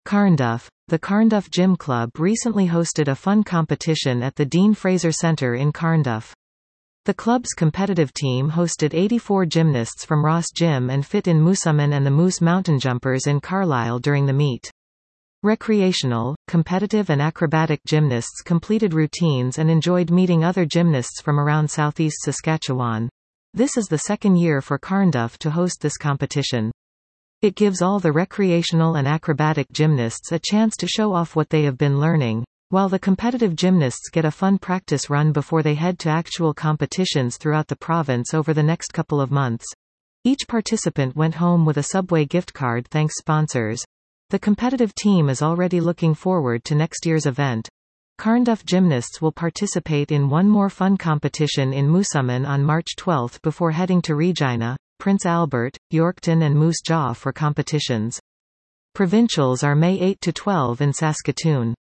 Carnduff. The Carnduff Gym Club recently hosted a fun competition at the Dean Fraser Centre in Carnduff. The club's competitive team hosted 84 gymnasts from Ross Gym and Fit in Moosomin and the Moose Mountain Jumpers in Carlisle during the meet. Recreational, competitive and acrobatic gymnasts completed routines and enjoyed meeting other gymnasts from around southeast Saskatchewan. This is the second year for Carnduff to host this competition. It gives all the recreational and acrobatic gymnasts a chance to show off what they have been learning, while the competitive gymnasts get a fun practice run before they head to actual competitions throughout the province over the next couple of months. Each participant went home with a Subway gift card thanks sponsors. The competitive team is already looking forward to next year's event. Carnduff gymnasts will participate in one more fun competition in Moosomin on March 12 before heading to Regina, Prince Albert, Yorkton and Moose Jaw for competitions. Provincials are May 8 to 12 in Saskatoon.